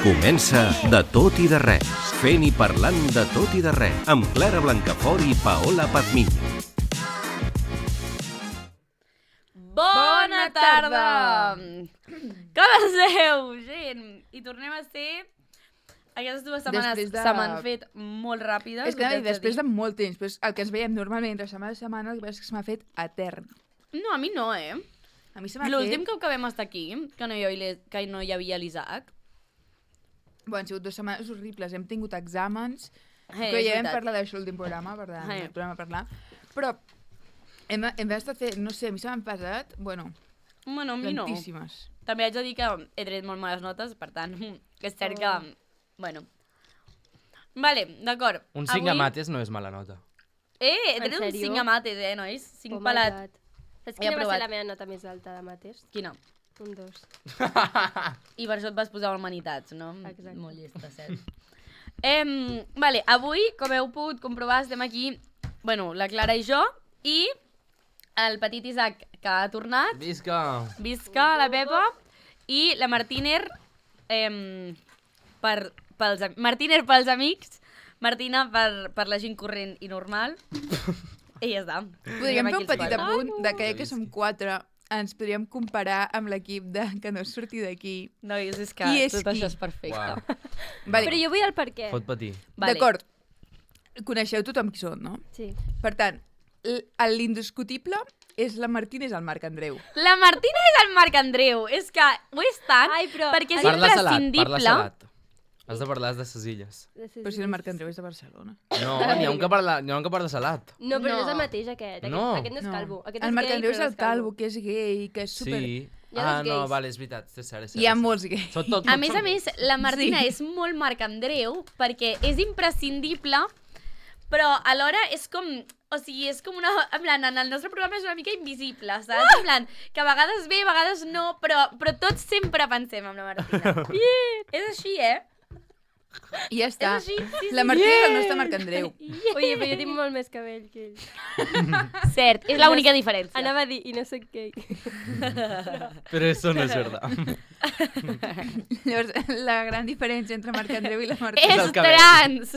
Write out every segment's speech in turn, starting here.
Comença De tot i de res, fent i parlant de tot i de res, amb Clara Blancafort i Paola Pazmiño. Bona tarda! Com esteu, gent? I tornem a ser... Aquestes dues setmanes se m'han fet molt ràpides. És que després de molt temps, però el que ens veiem normalment entre setmana a setmana, el que passa és que se m'ha fet etern. No, a mi no, eh? A mi se m'ha fet... L'últim cop que vam estar aquí, que no hi havia l'Isaac. Bueno, han sigut 2 setmanes horribles, hem tingut exàmens, Hey, que és ja vam veritat. parlar d'això l'últim programa, per tant, Hey. no tornem a parlar. Però hem estat fent, no sé, a mi se m'han passat, bueno, Bueno, a mi no. tantíssimes. També haig de dir que he tret molt males notes, per tant, és cert que... Bueno. Vale, d'acord. Un 5 a mates no és mala nota. He En tret un sèrio? 5 a mates, nois? 5 Oh my pelat. God. Saps He quina va aprovat. ser la meva nota més alta de mates? Quina? Un 2. I per això et vas posar humanitats, no? Exacte. Molt llesta, cert. Vale, avui, com heu pogut comprovar, estem aquí, bueno, la Clara i jo, i el petit Isaac, que ha tornat, Visca! visca la Pepa, i la Martiner, Martiner pels amics, Martina per la gent corrent i normal, i ja està. Podríem fer un petit apunt. apunt de que som 4, ens podríem comparar amb l'equip que no surti d'aquí. Nois, és que I és tot qui? això és perfecte. Uau. Vale. Però jo vull el per què. Pot patir. Vale. D'acord, coneixeu tothom qui són, no? Sí. Per tant, l'indiscutible és la Martina, és el Marc Andreu. La Martina és el Marc Andreu, és que ho és tant, Ai, però- perquè és Parla salat, imprescindible. parla salat. Has de parlar de ses illes. Però si el Marc Andreu és de Barcelona. No, n'hi ha un que parla salat. No, però no és No. el mateix aquest. No. Aquest no és calvo. Aquest El és Marc gay, Andreu però és no el calvo, que és gay, que és super... Sí. Hi ha dos No, gais. vale, és veritat. És cert. Hi ha molts gais. Són tot, A més, la Martina és molt Marc Andreu perquè és imprescindible, però alhora és com... O sigui, és com una... En plan, en el nostre programa és una mica invisible, saps? En plan, que a vegades bé, a vegades no, però tots sempre pensem en la Martina. És així, eh? I ja està. És així, sí, La Martina és el nostre Marc Andreu. Oye, però jo tinc molt més cabell que ell. Cert, és l'única diferència. Anava a dir, i no soc gay. Però això no és verdad. Llavors, la gran diferència entre Marc Andreu i la Martina... És És el cabell. trans!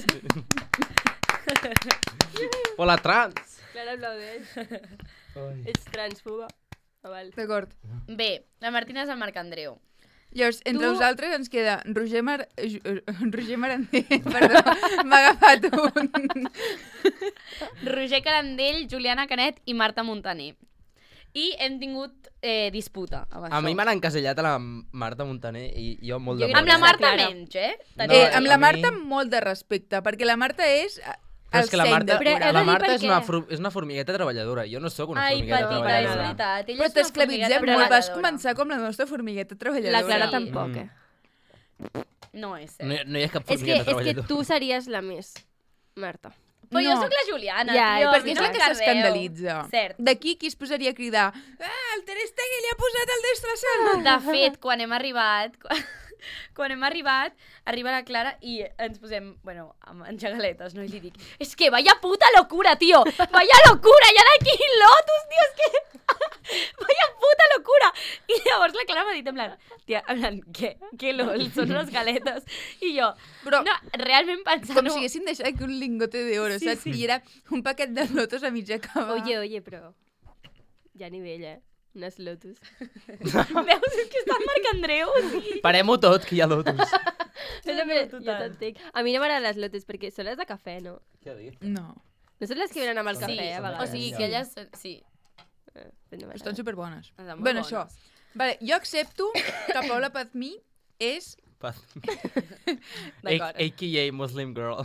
Hola, trans! Clara aplaudeix. Ets transfoba. Ah, val. D'acord. Bé, la Martina és el Marc Andreu. Llavors, entre Tu- nosaltres ens queda Roger Marandé, perdó, m'ha agafat un... Roger Carandell, Juliana Canet i Marta Montaner. I hem tingut disputa amb això. A mi m'han encasellat a la Marta Montaner i jo molt de Jo crec Amb la que Marta Clara. menys, eh? No, amb la a mi- Marta molt de respecte, perquè la Marta és Però el és que la seny Marta, del Però he de programa. la dir Marta per és una formigueta treballadora. Jo no sóc una Ai, formigueta petita, és treballadora. veritat. Ella Però és una t'esclavitzem formigueta molt, vas treballadora. començar com la nostra formigueta treballadora. La Clara Sí. tampoc, eh? No és cert. No hi ha cap És que, formigueta és que treballadora. tu series la més, Marta. Però jo No. sóc la Juliana, Ja, tio. Perquè és no la que m'encarreu. s'escandalitza. Cert. D'aquí qui es posaria a cridar el Ter Stegen li ha posat el destrossant. De fet, quan hem arribat... Quan hem arribat, arriba la Clara i ens posem, bueno, en xagaletes, no? I li dic, és que vaya puta locura, tio! Vaya locura! Hi ha d'aquí Lotus, tio! És que... Vaya puta locura! I llavors la Clara m'ha dit, en plan, tia, en plan, què lol, són unes galetes. I jo, Però- no, realment pensant... Com si haguessin deixat aquí un lingote d'oro, Sí, saps? sí. I era un paquet de lotos a mig acabar. Oye, però... Hi ha nivell, eh? Unes lotus. Veus, és que està en Marc Andreu, o sigui... Parem-ho tot, que hi ha lotus. Jo t'entenc. A mi no m'agraden les lotus perquè són les de cafè, no? Què ha dit? No, No són les que venen amb el Sí, cafè, a o vegades. sigui que elles... Sí, Però no estan m'agraden. superbones. estan molt Bueno, bones. això. Vale, jo accepto que Paula Pazmí és... D'acord. A.K.A. Muslim Girl.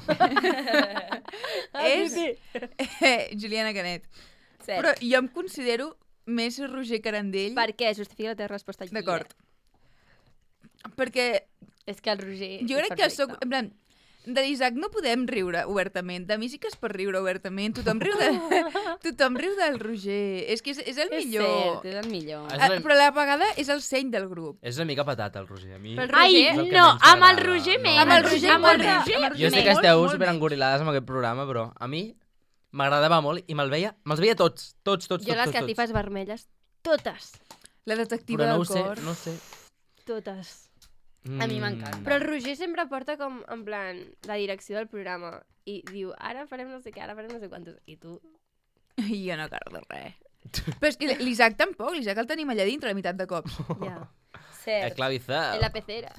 és Juliana Canet. Cert. Però jo em considero més Roger Carandell. Per què? Justifica la teva resposta aquí. D'acord. Perquè És que el Roger jo crec que sóc... En plan, de l'Isaac no podem riure obertament. De mi sí que es pot riure obertament. Tothom riu del Roger. És que és el És millor. cert, és el millor. Però a la vegada és el seny del grup. És una mica patata, el Roger. A mi... Però el Ai, Roger- és el que no, menys amb el m'agrada. Roger No. menys. Amb el Roger amb el molt Roger menys. Jo sé que Molt, esteu molt superengorilades amb aquest programa, però a mi m'agradava molt i me'ls veia tots. Jo les catifes vermelles, totes. La detectiva Però no del ho sé, cor. no ho sé. Totes. A mi m'encanta. Però el Roger sempre porta com, en plan, la direcció del programa i diu, ara farem no sé què, ara farem no sé quantos. I tu... Jo no cardo res. Però és que l'Isaac tampoc, l'Isaac el tenim allà dintre la meitat de cops. Ja. Cert. Esclavizado. En la pecera.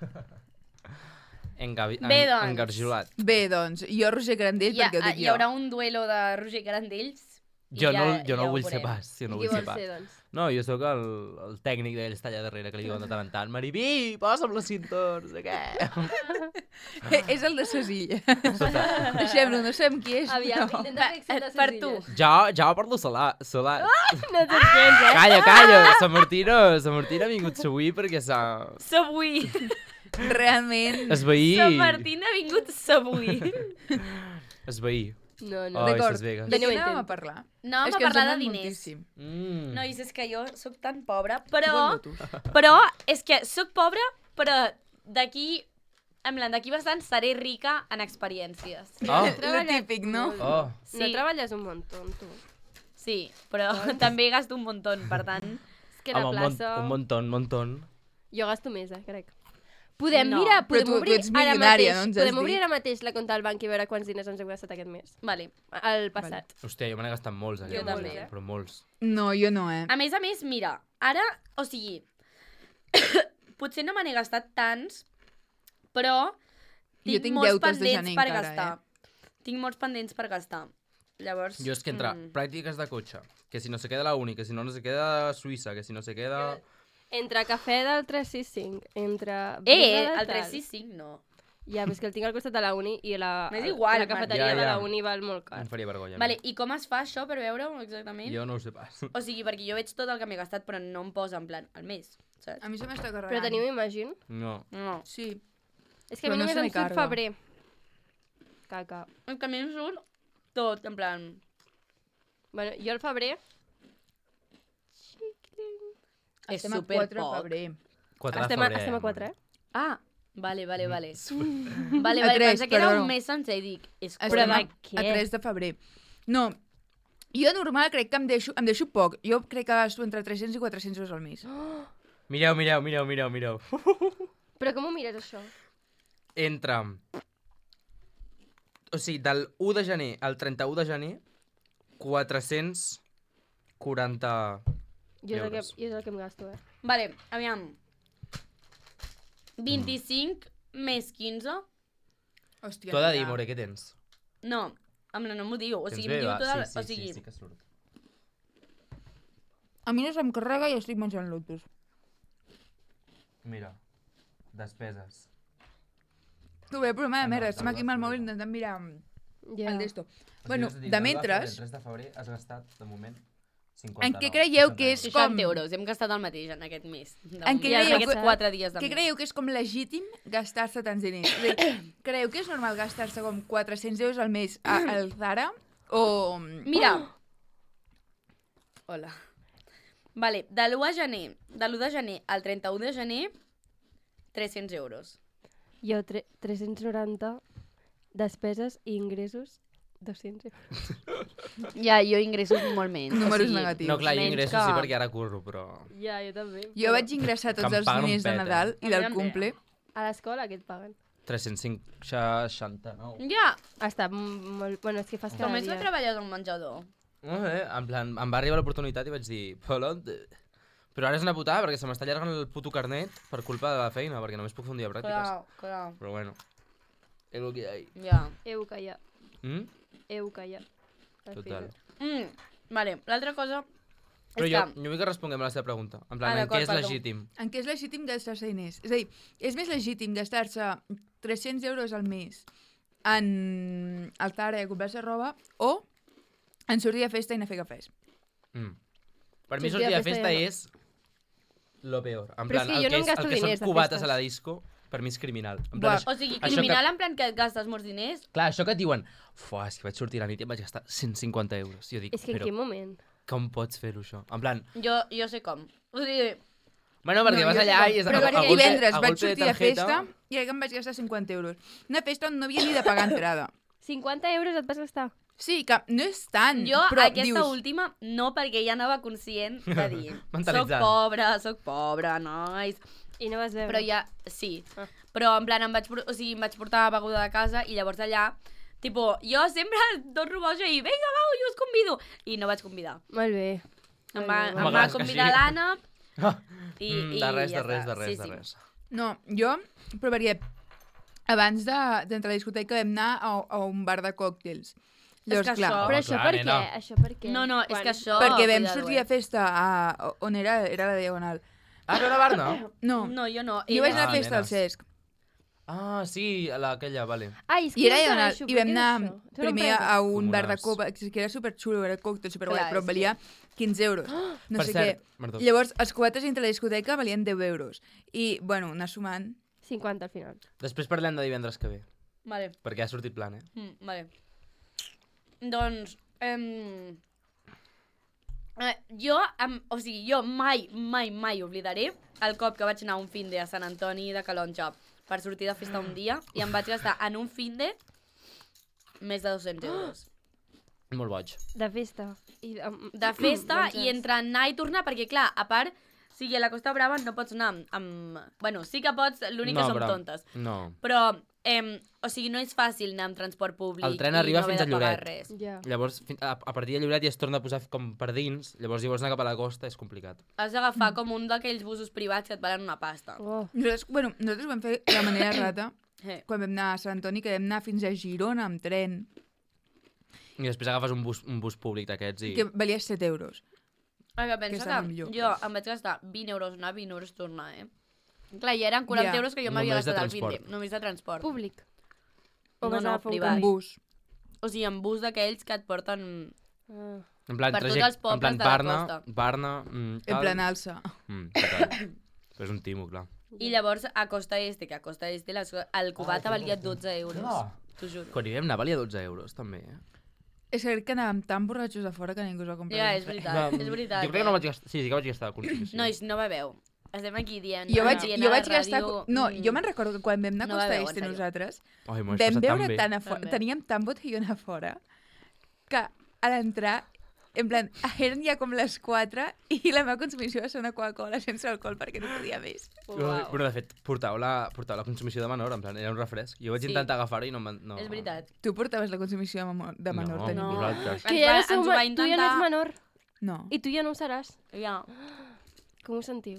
Bé, doncs. Engarjolat. Bé, doncs, jo Roger Grandell, perquè ho dic Hi jo. haurà un duelo de Roger Grandells. Jo no ho vull ser veurem. pas. Jo no Qui vull ser vol pas. ser, doncs? No, jo sóc el tècnic d'ell, està allà darrere, que li diuen de tant en tant, Maribí, posa'm la cinta, no sé què. És el de Cesilla. Deixem-lo, no sabem qui és. Aviam, no. intenta fer accent de Per tu. Cecília. Jo parlo solat. No tens gens, Calla, sa Martina ha vingut avui perquè s'ha... S'avui. Realment. Esveí. Sant Martín ha vingut s'avui. Esveí. No, no. Ai, D'acord, ses Vegas. de Jo no què ho anàvem a entenc. parlar? No, És vam que ens parlar de donen diners. moltíssim. Nois, és que jo sóc tan pobra, Bon però lotus. és que sóc pobra, però d'aquí, en plan, d'aquí bastant seré rica en experiències. Oh. Lo típic, no? Oh. Sí. No treballes un muntó, tu. Sí, però també gasto un muntó, per tant... És que la Home, plaça... un montón. Jo gasto més, crec. Podem, No. mira, Però podem tu obrir ets ara milionària, mateix. no ens has Podem obrir dit? ara mateix la compta del banc i veure quants diners ens hem gastat aquest mes. Vale. El passat. Hòstia, jo me n'he gastat molts, Jo aquest també. mes, però molts. No, jo no, A més, mira, ara, o sigui, potser no me n'he gastat tants, però Jo tinc molts deutes de pendents gener per encara, gastar. Tinc molts pendents per gastar. Llavors... Jo és que entre pràctiques de cotxe, que si no se queda la uni, que si no se queda a Suïssa, que si no se queda... Entre cafè del 365, entre... birra de el tal. 365 no. Ja, però és que el tinc al costat de la uni i M'és igual, la cafeteria Ja, de ja. la uni val molt car. Em faria vergonya. Vale, i com es fa això per veure-ho exactament? Jo no ho sé pas. O sigui, perquè jo veig tot el que m'he gastat, però no em posa en plan al mes, saps? A mi se m'està carregant. Però teniu Imagine? No. No. Sí. És que a Però mi no només se em me surt carga. febrer. Caca. És que a mi em surt tot, en plan... Bueno, jo el febrer... És Estem a 4 de superpoc. febrer. 4 de Estem febrer. a 4, eh? Ah, vale. Vale, A vale, tres, pensa que era perdó. un mes sencer i dic... És Estem però a, de què? a 3 de febrer. No, jo normal crec que em deixo poc. Jo crec que gasto entre 300 i 400 euros al mes. Mireu. Però com ho mires, això? Entre... O sigui, del 1 de gener al 31 de gener, 440 Jo euros. és el que em gasto, eh? Vale, aviam. 25 més 15? Hòstia, T'ho he de dir, mira. More, què tens? No, no m'ho diu. O Tens sigui, bé, em diu va? tot el... Sí, o sigui, sí que surt. A mi no se'm carrega i estic menjant lotus. Mira, despeses. Tu ve, problema de Ah, no, merda. Estem del aquí amb el de mòbil febrer. intentant mirar Ja. el d'esto. Bueno, de mentres, El 3 de febrer has gastat, de moment, 59. en què creieu que és 60 com... euros. Hem gastat el mateix en aquest mes. En què Ja, creieu aquests que- 4 dies de Què mes. creieu que és com legítim gastar-se tants diners? És a dir, creieu que és normal gastar-se com 400 euros al mes al Zara? O... Mira. Hola. Vale, de l'1 de gener al 31 de gener, 300 euros. Jo 390 despeses i ingressos 200 euros. Ja, jo ingressos molt menys. Números negatius. No, clar, jo menys ingressos que- sí perquè ara curro, però... Ja, jo també. Jo vaig ingressar Que tots em els paguen un diners de pet, Nadal A i mi del també. cumple. A l'escola què et paguen? 369. Ja, Està molt... Bueno, és que fas cada només que dia. treballes al menjador. No sé, en plan, em va arribar l'oportunitat i vaig dir, "Polonte". Però ara és una putada perquè se m'està allargant el puto carnet per culpa de la feina, perquè només puc fer un dia de pràctiques. Clar. Però bueno, és el que hi ha. Ja. Heu callat. Mm? Heu callat. Al Total. final. Vale, l'altra cosa Però és jo que... vull que responguem a la seva pregunta. En plan, Ah, en d'acord, què és perdó. legítim? En què és legítim gastar-se diners? És a dir, és més legítim gastar-se 300 euros al mes en el Zara i a comprar-se roba o en sortir de festa i anar a fer cafès? Per mi Sortir sortir de de festa festa ja no. és lo peor. En Però plan, és que jo no em gasto el que diners són de cubates festes. a la disco, per mi és criminal. En Buah. plan, O sigui, això criminal en plan que et gastes molts diners. Clar, això que et diuen, fuà, és que vaig sortir a la nit i em vaig gastar 150 euros. Jo dic, És que en però quin moment? com pots fer-ho, això? En plan, Jo sé com. O sigui, bueno, perquè No, vas jo sé allà com. i... és Però a perquè golpe- divendres a vaig golpe sortir de tarjeta. festa i crec que em vaig gastar 50 euros. Una festa on no havia ni de pagar entrada. 50 euros et vas gastar? Sí, que no és tant, jo però aquesta dius... última no, perquè ja anava conscient de dir Mentalitzada. soc pobre, nois. I no vas veure? Però ja, sí. Ah. Però en plan em vaig portar beguda de casa i llavors allà, tipo, jo sempre torno boja i vinga, va, jo us convido. I no vaig convidar. Molt bé. Em Molt va, bé, em molt va M'agrada que convidar sí. l'Anna i De res, ja de res, està. de res, Sí, de sí. res. No, jo provaria... Abans d'entrar a la discoteca vam anar a un bar de còctels. Llavors, que clar, això- Però Home, això clar, per què? nena. Això per què? No, no, és que això... perquè vam cuidado, sortir a festa on era la Diagonal. Ah, però a Barna? No, No, jo no. jo vaig anar Ah, a festa al nenes. Cesc. Ah, sí, aquella, vale. Ai, és I que era no Diagonal. segueixo, I vam per què és anar això? Tu no primer empreses? a un bar de Comunes. copa, que era superxulo, era còctel superguai, Clar, però és valia 15 euros. No Per sé cert, què. perdó. Llavors, els cubates dintre la discoteca valien 10 euros. I, bueno, anar sumant... 50 al final. Després parlem de divendres que ve, Vale. perquè ha sortit plan, Vale. Doncs, jo mai oblidaré el cop que vaig anar un finde a Sant Antoni de Calonja per sortir de festa un dia i em vaig gastar en un finde més de 200 euros. Molt boig. De festa. I, De festa menjars. i entre anar i tornar, perquè clar, a part, o sigui, a la Costa Brava no pots anar amb... Bueno, sí que pots, l'únic que som però- tontes. No. Però, o sigui, no és fàcil anar amb transport públic El tren i arriba no haver fins a de pagar Lloret. res. Ja. Llavors, a partir de Lloret ja es torna a posar com per dins, llavors si vols anar cap a la costa és complicat. Has d'agafar com un d'aquells busos privats que et valen una pasta. Oh. Nosaltres ho vam fer de manera rata Eh. quan vam anar a Sant Antoni, que vam anar fins a Girona amb tren, I després agafes un bus públic d'aquests i... que valia 7 euros. Que pensa està que millor. jo em vaig gastar 20 euros anar, 20 euros tornar, Clar, i eren 40 Ja. euros que jo m'havia Només de gastat al transport. finde. Només de transport. Públic. O No, vas no, anar a fer un privat. Un bus. O sigui, en bus d'aquells que et porten... Ah. En plan, per tots trajecte, els pobles en plan de la Barna, costa. Barna, En tal. plan alça. Total. Però és un timo, clar. I llavors a Costa Este, que a Costa Este el cubata valia 12 euros. Ah. T'ho juro. Quan hi vam anar valia 12 euros, també, És cert que anàvem tan borratxos a fora que ningú es va comprar. Ja, res. és veritat, és veritat. Jo crec que no vaig gastar... Sí, sí que vaig gastar a consumició. Nois, no beveu. Estem aquí dient... Jo vaig, dient jo a la vaig gastar... ràdio, No, jo me'n recordo que quan vam anar a no Costa beveu, en Este sèrio. nosaltres, Ai, m'ho he vam passat tan veure bé. tant a fora, També. teníem tan botellón a fora, que a l'entrar, en plan, eren ja com les 4 i la meva consumició va ser una Coca-Cola sense alcohol perquè no podia més. Uau. Bueno, de fet, portau la consumició de menor, en plan, era un refresc. Jo vaig Sí. intentar agafar-ho i no... No. És veritat. Tu portaves la consumició de menor, No, tenia. vosaltres. Que ja no Ens sou, ho va tu ja no intentar- ets menor. No. I tu ja no ho seràs. Ja. Com ho sentiu?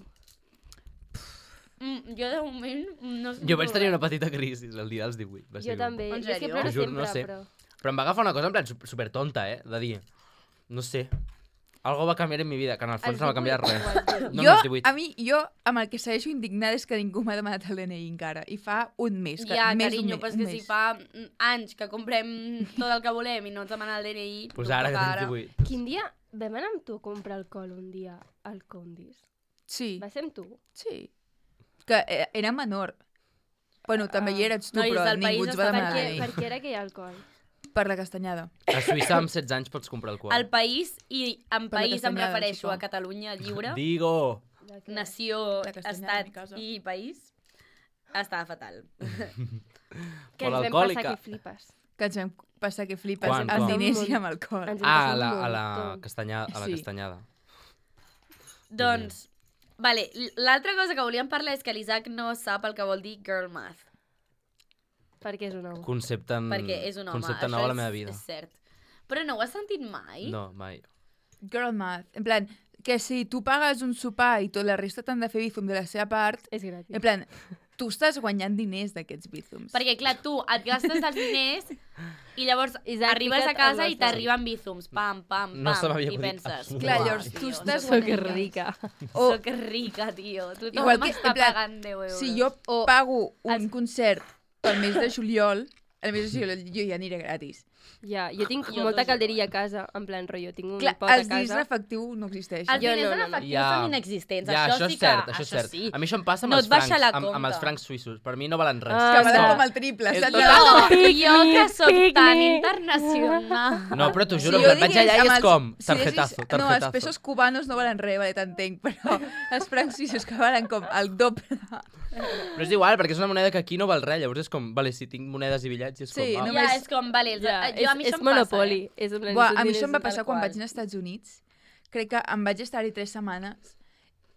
Jo de moment no sé. Jo vaig tenir una petita crisi el dia dels 18. Va ser Jo també. En Jo és que sèrio? ploro T'ho juro, sempre, no sé. però... Però em va agafar una cosa en plan super tonta, de dir... No sé. Algo va canviar en mi vida, que en el fons Els no va canviar 18 res. o els 18? No, jo, no, els 18. jo, amb el que segueixo indignada és que ningú m'ha demanat el DNI encara. I fa un mes. Que, Ja, més carinyo, un però és un que si mes. fa anys que comprem tot el que volem i no ens demana el DNI... Pues tu ara que toca tens 18. Quin dia vam anar amb tu a comprar alcohol un dia al Condis? Sí, Va ser amb tu? sí. Que era menor. Bueno, també hi eres tu, Nois, però del ningú país ens va està demanar Per el què, DNI. per què era aquell alcohol? Per la castanyada. A Suïssa amb 16 anys pots comprar alcohol. El país, i en Per la país em castanyada, refereixo suposo. a Catalunya lliure, Digo! De què? nació, La castanyada de mi estat casa. i país, està fatal. Que Por ens vam alcohòlica. passar que flipes. Que ens vam passar que flipes Quan, amb com? diners i amb alcohol. Ens vam Ah, passar un a la muntó. castanyada. A la Sí. castanyada. Doncs, vale, l'altra cosa que volíem parlar és que l'Isaac no sap el que vol dir girl math, Perquè és un home. Concepte, perquè és un home. concepte nou a la meva vida. És cert. Però no ho has sentit mai? No, mai. Girl math. En plan, que si tu pagues un sopar i tot la resta t'han de fer bizum de la seva part, És gratis. en plan, tu estàs guanyant diners d'aquests bizums. Perquè, clar, tu et gastes els diners i llavors Isaac, arribes a fica't casa amb i les t'arriben bizums. Pam, pam, pam. No se m'havia I acudit penses... absolutament. Clar, "Uau, llavors tu tio, estàs Soc guanyant. rica. O, Soc rica, tio. Tothom Igual que, m'està en plan, pagant 10 euros. si jo pago un concert pel mes de juliol, el mes de juliol jo ja aniré gratis. Ja, jo tinc Jo molta dos calderia a casa, en plan rotllo, tinc un Clar, pot a els diners en casa. efectiu no existeixen. Els Jo diners no, en no, no. efectiu Ja. són inexistents. Ja, això sí és cert, que... això és cert. Sí. A mi això em passa amb No els et baixa francs, la amb compta. els francs suïssos. Per mi no valen res. Ah, Que valen no. com el triple, És saps? tot- Jo que sóc tan Picnic. internacional. No, però t'ho Si juro, jo que vaig digués allà i amb és els- com si tarjetazo, diguessis- No, els tarjetazo. pesos cubanos no valen res, vale, t'entenc, però els francs suïssos que valen com el doble. Però és igual, perquè és una moneda que aquí no val res. Llavors és com, vale, si tinc monedes i bitllets, és com... Sí, ah, no- Ja, només- és com, vale, Ja, jo, a mi és això em monopoli. passa, És en plan, Buah, són a mi diners això em va tal passar quan qual. vaig anar als Estats Units. Crec que em vaig estar-hi 3 setmanes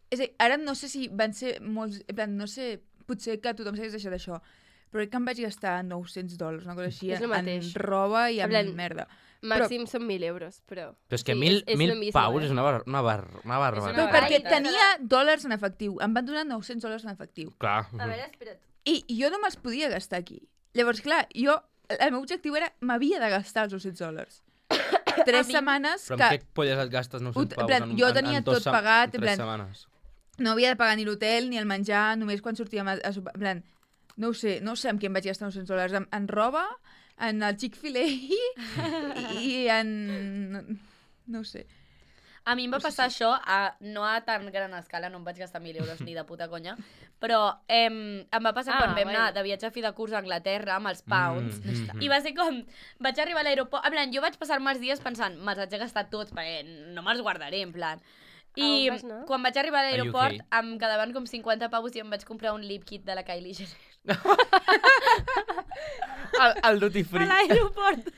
És a dir, ara no sé si van ser molts... En plan, no sé, potser que tothom s'hagués deixat això, però crec que em vaig gastar $900, una cosa així, És el mateix. en roba i en En plan, merda. Màxim són 1.000 euros, però... Però és que sí, 1.000 lo mismo, paus és una barbaritat. una Però perquè barbaritat. tenia dòlars en efectiu. Em van donar $900 en efectiu. Clar. A veure, espera't. I jo no me'ls podia gastar aquí. Llavors, clar, el meu objectiu era, m'havia de gastar els $900. 3 setmanes Però que amb què polles et gastes 900 paus plan, jo tenia tot pagat, en 3 plan, setmanes? no havia de pagar ni l'hotel ni el menjar, només quan sortíem a sopar. En plan, no ho sé, no sé amb què em vaig gastar $900. En roba, en el Chick-fil-A i en... No ho sé. A mi em va passar això, no a tan gran escala, no em vaig gastar 1.000 euros ni de puta conya, però em va passar quan vam anar de viatge a fi de curs a Anglaterra amb els pounds, i va ser com, vaig arribar a l'aeroport, en plan, jo vaig passar-me els dies pensant, me'ls haig de gastar tots, perquè no me'ls guardaré, en plan. I on vas anar? quan vaig arribar a l'aeroport UK. em quedaven com 50 pavos i em vaig comprar un lip kit de la Kylie Jenner. El duty A free. l'aeroport.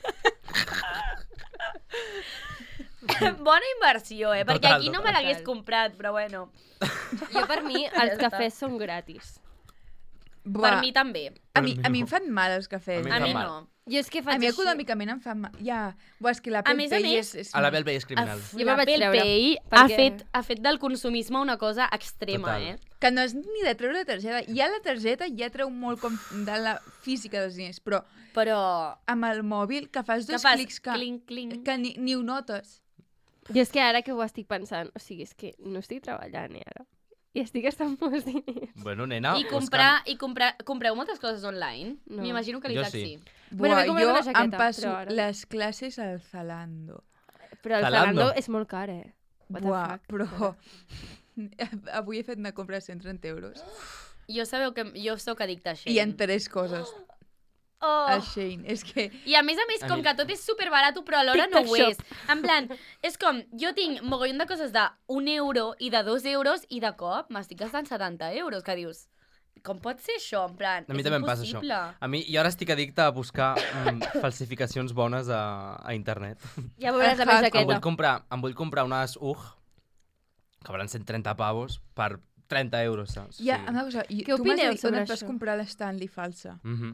Bona inversió, perquè Total, aquí no me total. l'hagués comprat, però bueno. Jo per mi els Ja està. cafès són gratis. Per mi també. A mi em fan mal els cafès. A A Em mi fa mal. no. Jo és que A faig mi així. econòmicament em fan mal. Ja, buah, és que la A més a Pay més, és... A la Bell Bay és criminal. Jo me'l La vaig treure, PayPay perquè- ha fet del consumisme una cosa extrema, Total. Que no és ni de treure la targeta. Ja la targeta ja treu molt com de la física dels diners, però Però... amb el mòbil que fas Que dos fas clics que, clinc, clinc. que ni ho notes. Jo és que ara que ho estic pensant, o sigui, és que no estic treballant, ara. I estic gastant molts diners. Bueno, nena... I compreu moltes coses online? No. M'imagino que Jo l'Isaac sí. sí. Bueno, Buah, m'he comprat jo una jaqueta, em passo però ara no. les classes al Zalando. Però el Zalando. Zalando és molt car, eh? What the Buah, fuck? però... Avui he fet una compra de 130 euros. Jo sabeu que jo sóc addicta a Shein. I en 3 coses. Oh. A Shein. És que... I a més, A com mi- que tot és superbarat, però alhora no TikTok ho shop. és. En plan, és com, jo tinc mogollon de coses de 1 euro i de 2 euros i de cop m'estic gastant 70 euros, que dius, com pot ser això? En plan, A mi és també em passa això. impossible. A mi, jo ara estic addicte a buscar falsificacions bones a internet. Ja veuràs la Ajá, meva Em vull jaqueta. comprar unes UG que valen 130 pavos per 30 euros, saps? Ja, Sí. una cosa, Què tu m'has opineu dit on sobre et vas això? comprar l'Stanley falsa.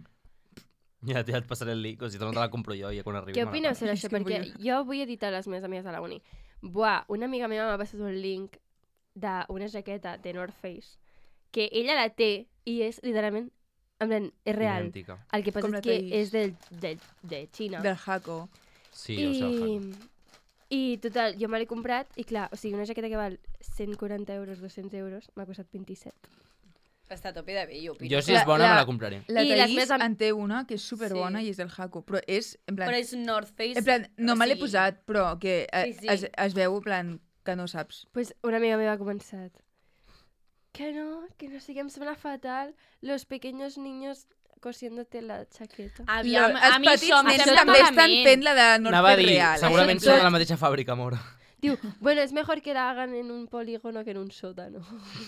Ja et passaré el link, o si no te la compro jo i ja quan arribi... Què me la opineu passo. sobre És això? que Perquè vull- jo vull editar les meves amigues de la uni. Buah, una amiga meva m'ha passat un link d'una jaqueta de North Face que ella la té i és literalment, en plan, és real. Idèntica. El que passa Com la és que Thaís. és de Xina. Del Jaco. Sí, jo sé el fan. I total, jo me l'he comprat i clar, o sigui, una jaqueta que val 140 euros, 200 euros, m'ha costat 27. Està a tope de bé, jo opino. Jo si és bona me la compraré. La I les Thaís més en té una que és superbona Sí. i és del Jaco, però és, en plan... Però és North Face. En plan, no o me l'he sigui, posat, però que Sí, sí. es veu, en plan, que no saps. Pues una amiga meva ha començat. Que no sé què, em sembla fatal. Los pequeños niños cosiéndote la chaqueta. Aviam, Els a mi petits això em nens sembla també estan malament. fent la de North Anava a Face dir, real. segurament Això són és de la mateixa fàbrica, amor. Diu, bueno, es mejor que la hagan en un polígono que en un sótano.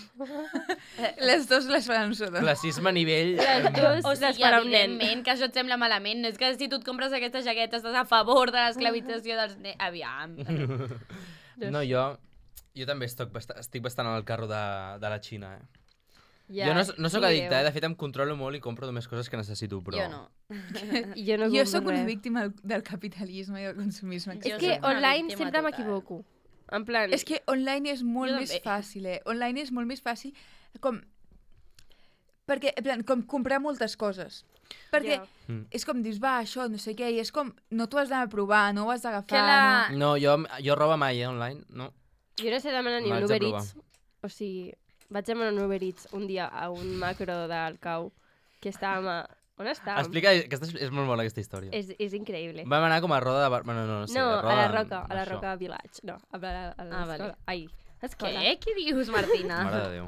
Les dos les fan sota. Classisme a nivell... Les dos O les sigui, farà un nen. evidentment que això et sembla malament. No és que si tu et compres aquesta jaqueta estàs a favor de l'esclavització dels nens. Aviam. No, jo també estic bastant al carro de la Xina, eh? Ja, Jo no sóc ni addicte, idea. de fet em controlo molt i compro només coses que necessito, però... Jo no. Jo no Jo compro sóc una res. víctima del capitalisme i del consumisme. Jo És que sóc una online víctima sempre total. m'equivoco. En plan... És que online és molt Jo més també. fàcil, eh? Online és molt més fàcil com... Perquè, en plan, com comprar moltes coses. Perquè Ja. és com dius, va, això, no sé què, i és com, no t'ho has d'anar a provar, no ho has d'agafar, Que la- no... No, jo roba mai, online, no. Jo no sé demanar ni M'haig un de Uber provar. Eats. O sigui, vaig demanar un Uber Eats un dia a un macro del Cau que estàvem a... On estàvem? Explica, aquesta és molt bona aquesta història. És increïble. Vam anar com a Roda de... Bueno, no sé. No, Roda a la de- Roca, a la això. Roca Village. No, a l'escola. vale. Ai, escola. Què? Què dius, Martina? Mare de Déu.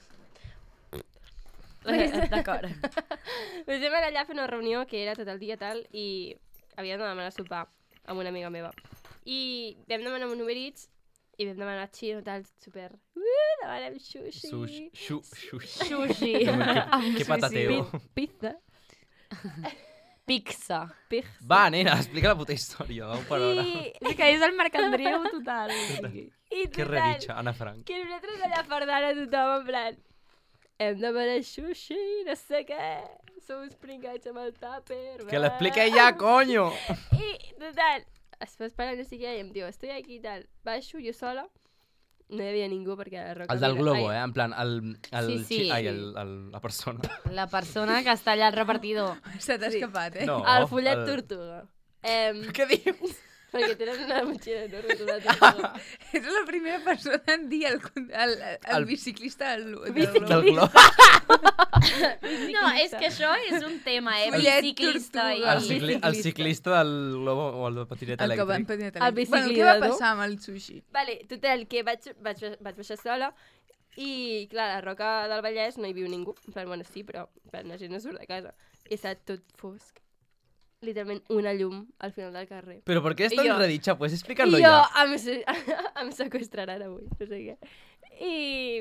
D'acord. Pues vam anar allà a fer una reunió que era tot el dia tal i havíem de demanar sopar amb una amiga meva. I vam demanar un Uber Eats i vam demanar xino tal, super... demanem sushi. Sushi. Sushi. Que patateo. Pizza. Pizza. Pizza. Va, nena, explica la puta història, vau per hora. És que és el Marc Andreu total. I Que total, reditxa, Anna Frank. que nosaltres allà fardant a tothom en plan hem de demanar sushi, no sé què, som uns pringats amb el tàper. Que l'explique ella, coño! I total, es fa esperar no sé què i em diu, estoy aquí i tal. Baixo jo sola, no hi havia ningú perquè la Roca... El del globo, en plan, Sí. la persona. La persona que està allà al repartidor. Se t'ha escapat, eh? No, El follet tortuga. Què dius? Perquè tenen una motxilla enorme tota la tortuga. És la primera persona en dir el biciclista del Del globo. globo. No, és que això és un tema, Follet Biciclista i... tortuga. El ciclista del globo o el patinet El que va en elèctric. patinet El elèctric. Bueno, què va biciclidador. passar amb el sushi? Vale, total, que vaig baixar sola i, clar, a la Roca del Vallès no hi viu ningú. En plan, bueno, sí, però la gent no surt de casa. I està tot fosc. Literalment una llum al final del carrer. Però per què és I tan jo- reditxa? Puedes I explicar-lo jo ja. em sequestraran avui, no sé què. I...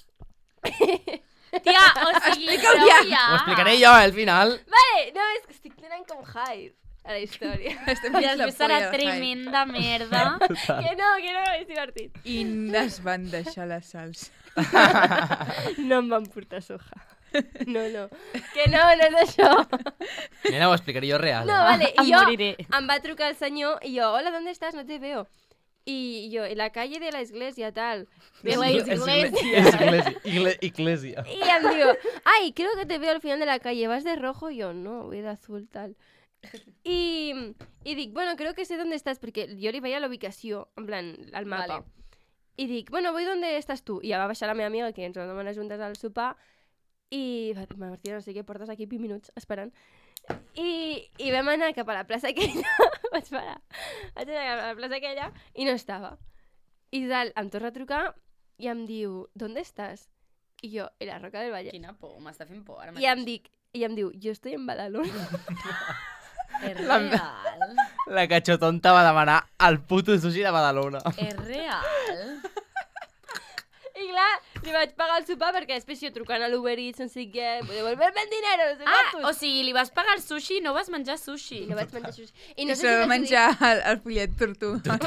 Tia, o sigui, Explica-ho prou ja. ja. Ho explicaré jo, al final. Vale, no, és que estic tenint com hype a la història. Estem I fins la després serà polla del hype. tremenda merda. que no, és divertit. I es van deixar la salsa. No em van portar soja. No. Que no és això. Nena, ho explicaré jo real. No, vale, Em i jo moriré. em va trucar el senyor i jo, hola, ¿dónde estás? No te veo. Y yo, en la calle de la iglesia, tal. De la iglesia. Iglesia. Y em diu, ay, creo que te veo al final de la calle, ¿vas de rojo? Y yo, no, voy de azul, tal. Y dic, bueno, creo que sé dónde estás, perquè jo li veia la ubicació, en plan, al mapa. Vale. I dic, bueno, voy donde estàs tu. I ja va baixar la meva amiga, que ens vam demanar juntes al sopar, i va dir, Martina, no sé què, portes aquí 20 minuts esperant. I vam anar cap a la plaça aquella, vaig anar cap a la plaça aquella, i no estava. I tal, em torna a trucar i em diu, ¿dónde estàs? I jo, en la Roca del Vallès. Quina por, m'està fent por ara I em diu, jo estoy en Badalona. És real. La cachotonta va demanar el puto sushi de Badalona. És real. I clar, li vaig pagar el sopar perquè després jo trucant a l'Uber Eats, no sé què, devolverme el dinero, no sé Ah, quantos. o sigui, li vas pagar el sushi i no vas menjar sushi. I no vaig menjar sushi. I I no se va vaig dir- menjar el follet tortuga.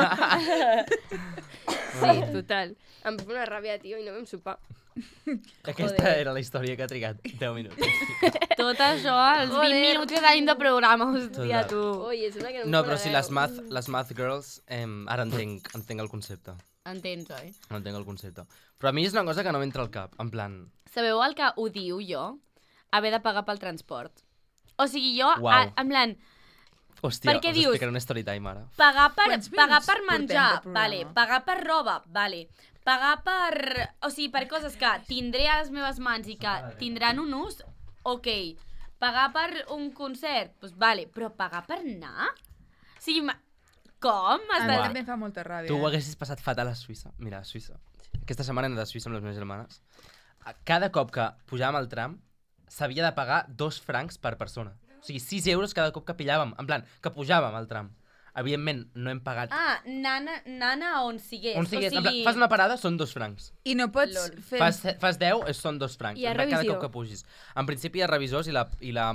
Sí, total. Em fa una ràbia, tio, i no vam sopar. Aquesta era la història que ha trigat 10 minuts. Tot això, els 20 Joder. minuts que tenim de programa, hòstia, Total. tu. Ui, és una que no em No, però sí, conegueu. les math girls, ara entenc el concepte. Entens, oi? Entenc el concepte. Però a mi és una cosa que no m'entra al cap, en plan... Sabeu el que odio jo? Haver de pagar pel transport. O sigui, jo, Uau. en plan, Hòstia, Per què us dius? explicaré una story time ara. pagar per Quants minuts menjar, portem de programa? vale, pagar per roba, vale, pagar per... O sigui, per coses que tindré a les meves mans i que tindran un ús, ok. Pagar per un concert, doncs vale, però pagar per anar? O sigui, com? A mi Uau. també em fa molta ràbia. Tu ho haguessis passat fatal a Suïssa. Mira, a Suïssa. Aquesta setmana he anat a Suïssa amb les meves germanes. Cada cop que pujàvem al tram, s'havia de pagar 2 francs per persona. O sigui, 6 euros cada cop que pillàvem. En plan, que pujàvem al tram. Evidentment, no hem pagat... Ah, nana on sigués. On sigués, O en plan, sigui, fas una parada, són 2 francs. I no pots Lol. fer... Fas 10, són 2 francs. I hi ha En plan, cada revisió. cop que pugis. En principi hi ha revisors i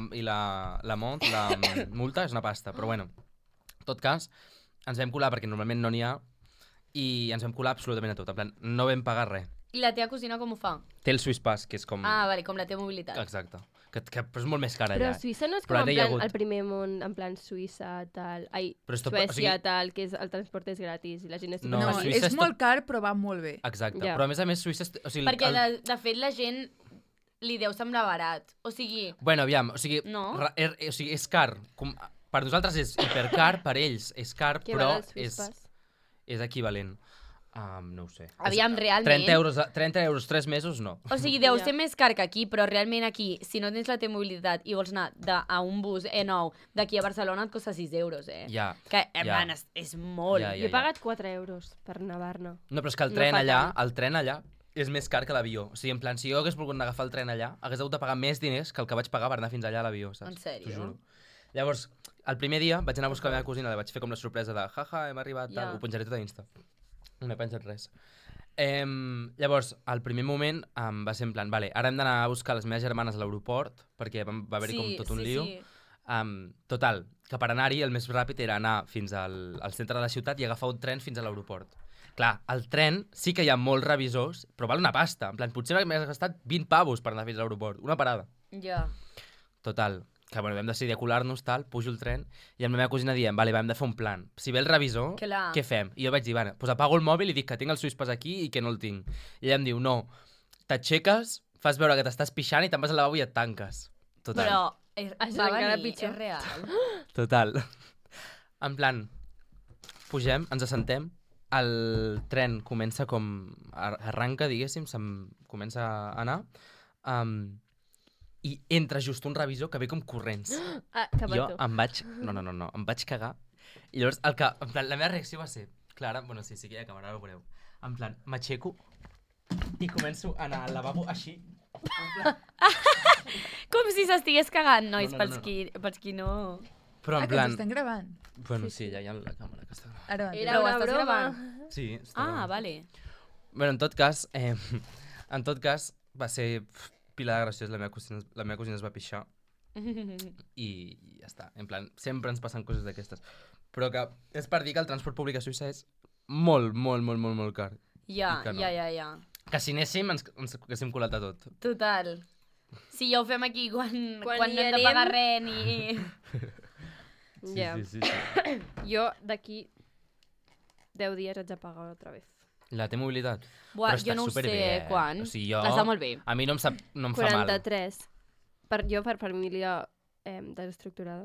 la multa és una pasta. Però bueno, en tot cas, ens vam colar perquè normalment no n'hi ha i ens vam colar absolutament a tot. En plan, no vam pagar res. I la teva cosina com ho fa? Té el Swiss Pass, que és com... Ah, vale, com la teva mobilitat. Exacte. Que però és molt més car Però allà. Suïssa no és Però com ara en hi ha plan hagut- el primer món, en plan Suïssa, tal... Ai, Però és tot- Suècia, o sigui- tal, que és, el transport és gratis i la gent és... No, No, a Suïssa és és molt car, però va molt bé. Exacte. Ja. Però a més, Suïssa... O sigui, Perquè, de fet, la gent li deu semblar barat. O sigui, Bueno, aviam, o sigui, No? o sigui és car. Per nosaltres és hipercar, per ells és car, Que però val el Swiss Pass. és equivalent. No ho sé. aviam, realment... 30 euros 3 mesos, no. O sigui, deu Ja. ser més car que aquí, però realment aquí, si no tens la teva mobilitat i vols anar a un bus E9 d'aquí a Barcelona, et costa 6 euros, eh? Ja. Que, en Ja. plan, és molt. Ja, Jo he pagat 4 euros per anar-ne. No, però és que el No tren fa allà, tant. el tren allà és més car que l'avió. O sigui, en plan, si jo hagués volgut agafar el tren allà, hagués hagut de pagar més diners que el que vaig pagar per anar fins allà a l'avió, saps? En sèrio? T'ho juro. Llavors, el primer dia vaig anar a buscar la meva cosina, li vaig fer com la sorpresa de jaja, hem arribat, tal. Ja. Ho penjaré tot a Insta. No he penjat res. Llavors, al primer moment va ser en plan, vale, ara hem d'anar a buscar les meves germanes a l'aeroport, perquè va haver-hi com tot un lío. Total, que per anar-hi el més ràpid era anar fins al centre de la ciutat i agafar un tren fins a l'aeroport. Clar, al tren sí que hi ha molts revisors, però val una pasta. En plan, potser m'has gastat 20 pavos per anar fins a l'aeroport. Una parada. Ja. Total, que bueno, vam decidir colar-nos, tal, pujo el tren, i amb la meva cosina diem, vale, vam de fer un plan. Si ve el revisor, Clar. què fem? I jo vaig dir, bueno, doncs apago el mòbil i dic que tinc el Swiss Pass aquí i que no el tinc. I ella em diu, no, t'aixeques, fas veure que t'estàs pixant i te'n vas al lavabo i et tanques. Total. Però Això va és encara venir, pitjor. és real. Total. En plan, pugem, ens assentem, el tren comença com... arranca, diguéssim, comença a anar, i entra just un revisor que ve com corrents. Cap a Jo tu. em vaig... No, em vaig cagar. I llavors, en plan, la meva reacció va ser... Clara, bueno, sí que hi ha càmera, ara ho veureu. En plan, m'aixeco i començo a anar al lavabo així. En plan, Com si s'estigués cagant, nois, No. pels qui no... però en Que plan... ens estan gravant. Bueno, sí, ja hi ha la càmera que està... Ara, Era Però ho una estàs broma. gravant? Sí, està Ah, gravant. vale. Bueno, en tot cas, va ser pila de graciós, la meva cosina es va pixar i ja està. En plan, sempre ens passen coses d'aquestes. Però que és per dir que el transport públic a Suïssa és molt car. Ja, I que no. ja. Que si anéssim ens haguéssim colat a tot. Total. Sí, ja ho fem aquí quan Quan no hi hem de anem. pagar res ni... Ja. Sí. Jo d'aquí 10 dies haig de pagar altra vez. La T-mobilitat. Buah, Però jo està no ho superbé, sé quan. O sigui, jo... Està molt bé. A mi no em fa mal. 43. Jo per família desestructurada.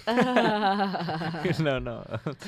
No. No,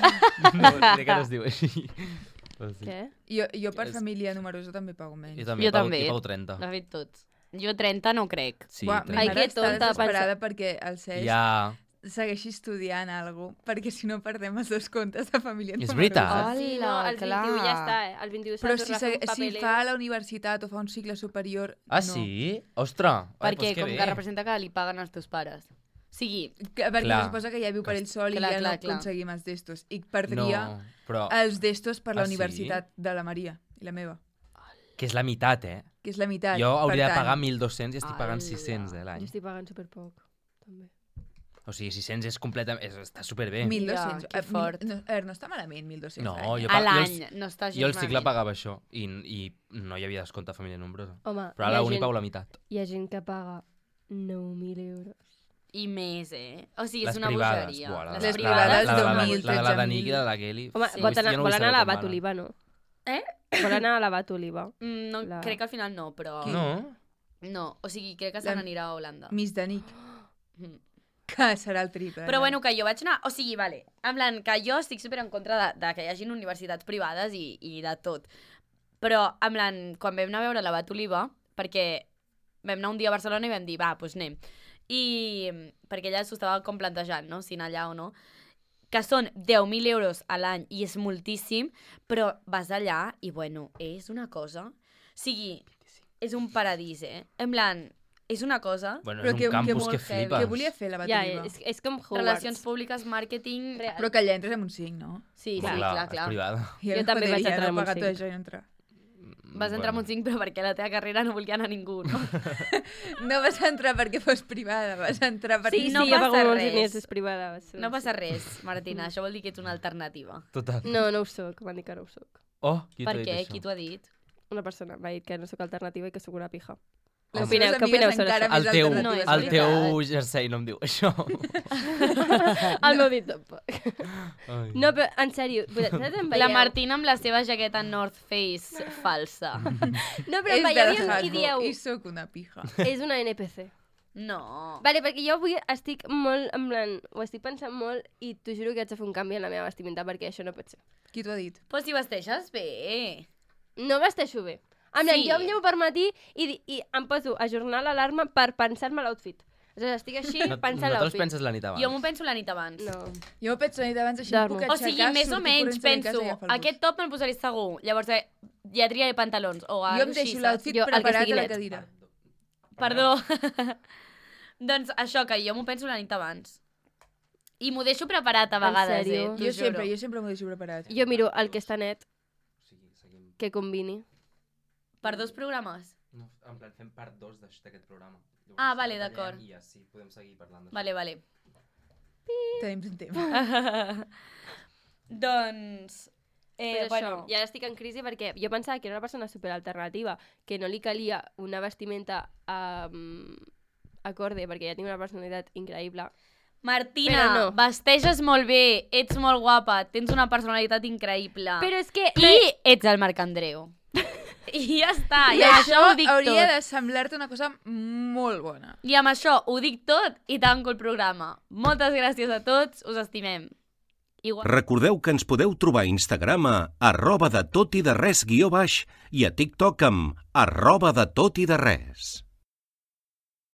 crec que no es diu així. Però sí. Què? Jo per És- família numerosa també pago menys. Jo també, Jo també. pago 30. De fet, tots. Jo 30 no crec. Sí, Buah, 30. ma Ai, mare que està tonta, desesperada perquè el Cesc Ja, segueixi estudiant alguna cosa, perquè si no perdem els dos comptes de família És numerosa. veritat. Sí, no, el 21 ja està, El 21 s'ha Però de si, tornar a fer un si papeleo. fa a la universitat o fa un cicle superior, Ah, no. sí? Ostres! Ai, Perquè doncs que com bé. que representa que li paguen els teus pares. O sigui, Perquè Clar. suposa que ja viu per ell sol i Clar, ja clar, no clar. aconseguim els d'estos. I perdria No, però... els d'estos per la Ah, sí? universitat de la Maria i la meva, Que és la meitat, eh? que és la meitat. Jo hauria Per de pagar tant, 1.200 i estic pagant Ala. 600 Jo l'any. estic pagant superpoc, també. O sigui, 600 és completament... està superbé. 1.200. Ja, que fort. No, no està malament, 1.200. No, l'any, jo a pa- l'any no està gens Jo el cicle malament. pagava això i no hi havia descompte a família nombrosa. Home, Però a la uni pago la meitat. hi ha gent que paga 9.000 euros. I més, O sigui, Les és una privades. bogeria. Buah, la- Les la- privades, la de la- 10.000, La de la 13.000. Nick i la de la Kelly. Home, Sí. vol Jo no anar vull a saber la com Bat van. Oliva, no? Eh? Vol anar a la Bat Oliva. No, La- crec que al final no, però... No? No, o sigui, crec que se La- n'anirà a Holanda. Miss Danik, Mm. que serà el triple. Però bueno, que jo vaig anar... O sigui, vale, en plan, que jo estic super en contra de que hi hagin universitats privades i de tot. Però, en plan, quan vam anar a veure la Bat Oliva, perquè vam anar un dia a Barcelona i vam dir, va, doncs anem. I perquè ella s'ho estava com plantejant, no?, si anar allà o no, que són 10.000 euros a l'any i és moltíssim, però vas allà i, bueno, és una cosa... O sigui, és un paradís, En plan, és una cosa... Bueno, Però és que- un campus molt que heavy. flipes. Què volia fer la Bat Ja, Oliva? és com Hogwarts. Relacions públiques, màrqueting... Real. Però que allà entres amb un 5, no? Sí, sí, Bueno, clar, És clar. privada. I Jo ara també vaig podria entrar amb no un pagar tot 5. això i entrar. Vas entrar amb un 5, però perquè a la teva carrera no volia anar ningú, no? No vas entrar perquè fos privada, vas entrar perquè... Sí, Sí, no jo pago passa molts res. diners, és privada. va ser- No passa res, Martina, això vol dir que ets una alternativa. Total. No, no ho soc, m'han dit que no ho soc. Oh, qui t'ha Per dit què? això? Qui t'ho ha dit? Una persona m'ha dit que no sóc alternativa i que sóc una pija. Les Home. seves Què amigues opineu sobre encara això? més El teu, No, és alternatives. el veritat. teu jersei no em diu això. El meu dit tampoc. Ai. No, però en sèrio, vosaltres em La veieu... Martina amb la seva jaqueta North Face falsa. No, però És em del veieu i Hasbro dieu, i sóc una pija. és una NPC. No. Vale, perquè jo avui estic molt, en plan, ho estic pensant molt i t'ho juro que haig de fer un canvi en la meva vestimenta perquè això no pot ser. Qui t'ho ha dit? Però si vesteixes bé. No vesteixo bé. En plan, Sí. jo em llevo per matí i em poso a ajornar l'alarma per pensar-me l'outfit. O sigui, estic així No, pensant no te'ls l'outfit. penses la nit abans. Jo m'ho penso la nit abans. No. Jo ho penso la nit abans, així Dormo. puc O aixecar, sigui, més o sortir menys corrents de mi casa penso, i agafar el bus. aquest top me'l posaré segur. Llavors ja triaré pantalons o Jo alguna em deixo així, l'outfit Jo, el que preparat estigui a la net. cadira. Perdó. Doncs això, que jo m'ho penso la nit abans. I m'ho deixo preparat a En vegades, sèrio? t'ho Jo juro. sempre m'ho deixo preparat. Jo miro el que està net, Seguim. que combini. Per 2 programes? No, en plan, fem part 2 d'aquest programa. Ah, vale, d'acord. I així podem seguir parlant d'això. Vale, vale. Tenim temps. Doncs... Però bueno, això, i ara estic en crisi perquè jo pensava que era una persona superalternativa, que no li calia una vestimenta acorde, perquè ja tinc una personalitat increïble. Martina, Però no. vesteixes molt bé, ets molt guapa, tens una personalitat increïble. Però és que... I ets el Marc Andreu. I ja està, I i amb això ho dic hauria tot. de semblar-te una cosa molt bona. I amb això ho dic tot i tanco el programa. Moltes gràcies a tots, us estimem. Igual. Recordeu que ens podeu trobar a Instagram a @detotideres_ i a TikTok amb @detotideres.